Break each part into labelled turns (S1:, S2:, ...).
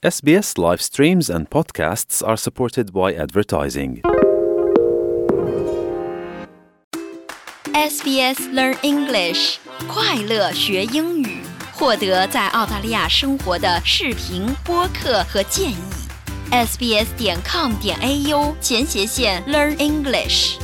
S1: SBS live streams and podcasts are supported by advertising.
S2: SBS Learn English 快乐学英语，获得在澳大利亚生活的视频、播客和建议。sbs.com.au/Learn English。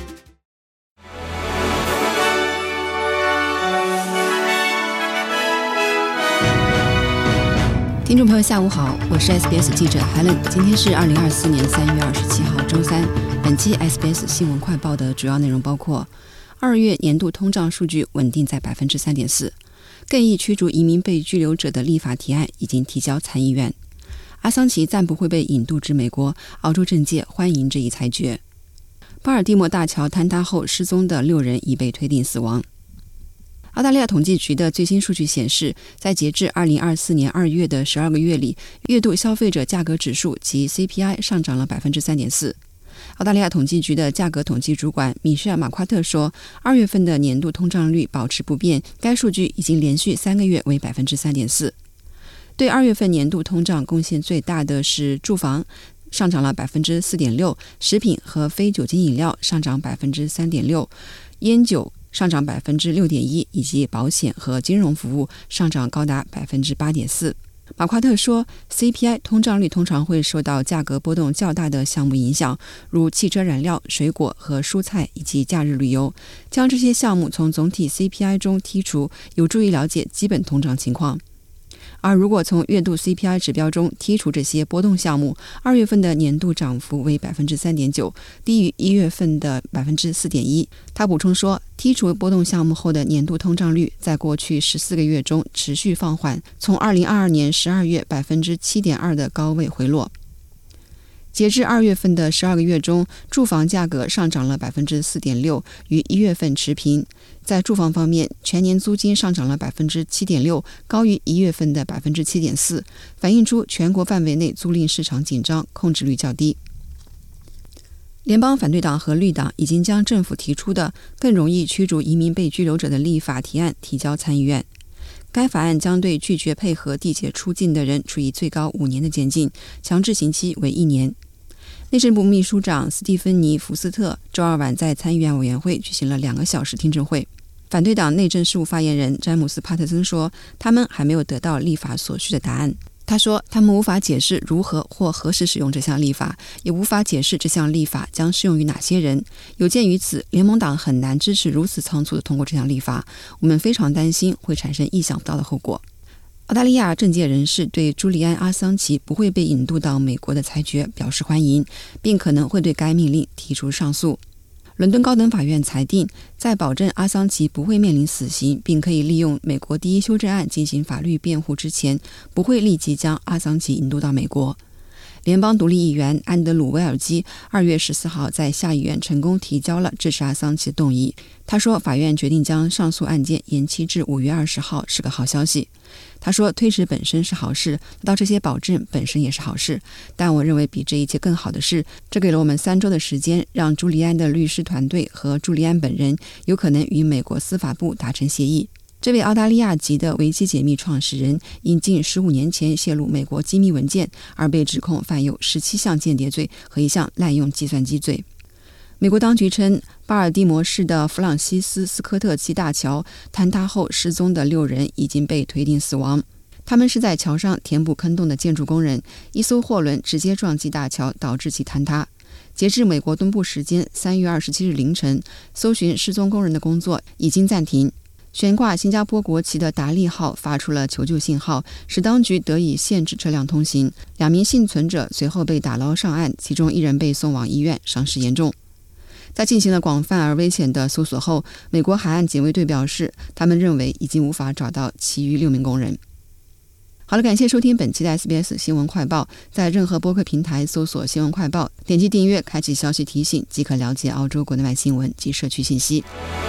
S3: 听众朋友下午好，我是 SBS 记者 Helen。 今天是2024年3月27号周三。本期 SBS 新闻快报的主要内容包括2月年度通胀数据稳定在 3.4%， 更意驱逐移民被拘留者的立法提案已经提交参议院。阿桑奇暂不会被引渡至美国，澳洲政界欢迎这一裁决。巴尔的摩大桥坍塌后失踪的6人已被推定死亡。澳大利亚统计局的最新数据显示，在截至2024年2月的12个月里，月度消费者价格指数及 CPI 上涨了 3.4%。 澳大利亚统计局的价格统计主管米歇尔·马夸特说，2月份的年度通胀率保持不变，该数据已经连续3个月为 3.4%。 对2月份年度通胀贡献最大的是住房，上涨了 4.6%， 食品和非酒精饮料上涨 3.6%， 烟酒上涨 6.1%， 以及保险和金融服务上涨高达 8.4%。 马夸特说， CPI 通胀率通常会受到价格波动较大的项目影响，如汽车燃料、水果和蔬菜以及假日旅游。将这些项目从总体 CPI 中剔除，有助于了解基本通胀情况。而如果从月度 CPI 指标中剔除这些波动项目，2月份的年度涨幅为 3.9%， 低于1月份的 4.1%。 他补充说，剔除波动项目后的年度通胀率在过去14个月中持续放缓，从2022年12月 7.2% 的高位回落。截至2月份的12个月中，住房价格上涨了 4.6%， 与1月份持平。在住房方面，全年租金上涨了 7.6%， 高于1月份的 7.4%， 反映出全国范围内租赁市场紧张，控制率较低。联邦反对党和绿党已经将政府提出的更容易驱逐移民被拘留者的立法提案提交参议院。该法案将对拒绝配合缔结出境的人处以最高5年的监禁，强制刑期为1年。内政部秘书长斯蒂芬妮·福斯特周二晚在参议院委员会举行了2个小时听证会。反对党内政事务发言人詹姆斯·帕特森说，他们还没有得到立法所需的答案。他说，他们无法解释如何或何时使用这项立法，也无法解释这项立法将适用于哪些人。有鉴于此，联盟党很难支持如此仓促地通过这项立法。我们非常担心会产生意想不到的后果。澳大利亚政界人士对朱利安·阿桑奇不会被引渡到美国的裁决表示欢迎，并可能会对该命令提出上诉。伦敦高等法院裁定，在保证阿桑奇不会面临死刑，并可以利用美国第一修正案进行法律辩护之前，不会立即将阿桑奇引渡到美国。联邦独立议员安德鲁·威尔基2月14号在下议院成功提交了支持阿桑奇的动议。他说，法院决定将上诉案件延期至5月20号是个好消息。他说，推迟本身是好事，得到这些保证本身也是好事，但我认为比这一切更好的是，这给了我们3周的时间，让朱利安的律师团队和朱利安本人有可能与美国司法部达成协议。这位澳大利亚籍的维基解密创始人因近15年前泄露美国机密文件而被指控犯有17项间谍罪和1项滥用计算机罪。美国当局称，巴尔的摩市的弗朗西斯·斯科特基大桥坍塌后失踪的6人已经被推定死亡。他们是在桥上填补坑洞的建筑工人，一艘货轮直接撞击大桥，导致其坍塌。截至美国东部时间3月27日凌晨，搜寻失踪工人的工作已经暂停。悬挂新加坡国旗的达利号发出了求救信号，使当局得以限制车辆通行。2名幸存者随后被打捞上岸，其中1人被送往医院，伤势严重。在进行了广泛而危险的搜索后，美国海岸警卫队表示，他们认为已经无法找到其余6名工人。好了，感谢收听本期的 SBS 新闻快报。在任何播客平台搜索新闻快报，点击订阅，开启消息提醒，即可了解澳洲国内外新闻及社区信息。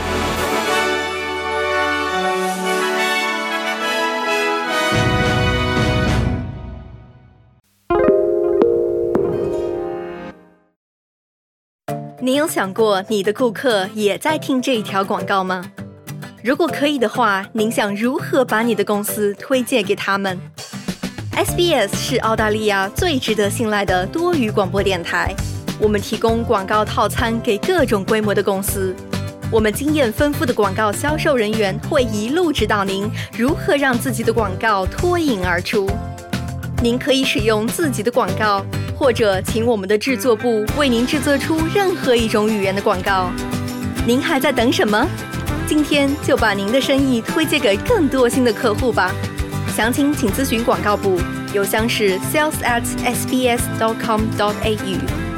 S4: 你有想过你的顾客也在听这一条广告吗？如果可以的话，您想如何把你的公司推荐给他们 SBS 是澳大利亚最值得信赖的多语广播电台。我们提供广告套餐给各种规模的公司。我们经验丰富的广告销售人员会一路指导您如何让自己的广告脱颖而出。您可以使用自己的广告，或者请我们的制作部为您制作出任何一种语言的广告。您还在等什么？今天就把您的生意推荐给更多新的客户吧。详情请咨询广告部，邮箱是 sales@sbs.com.au。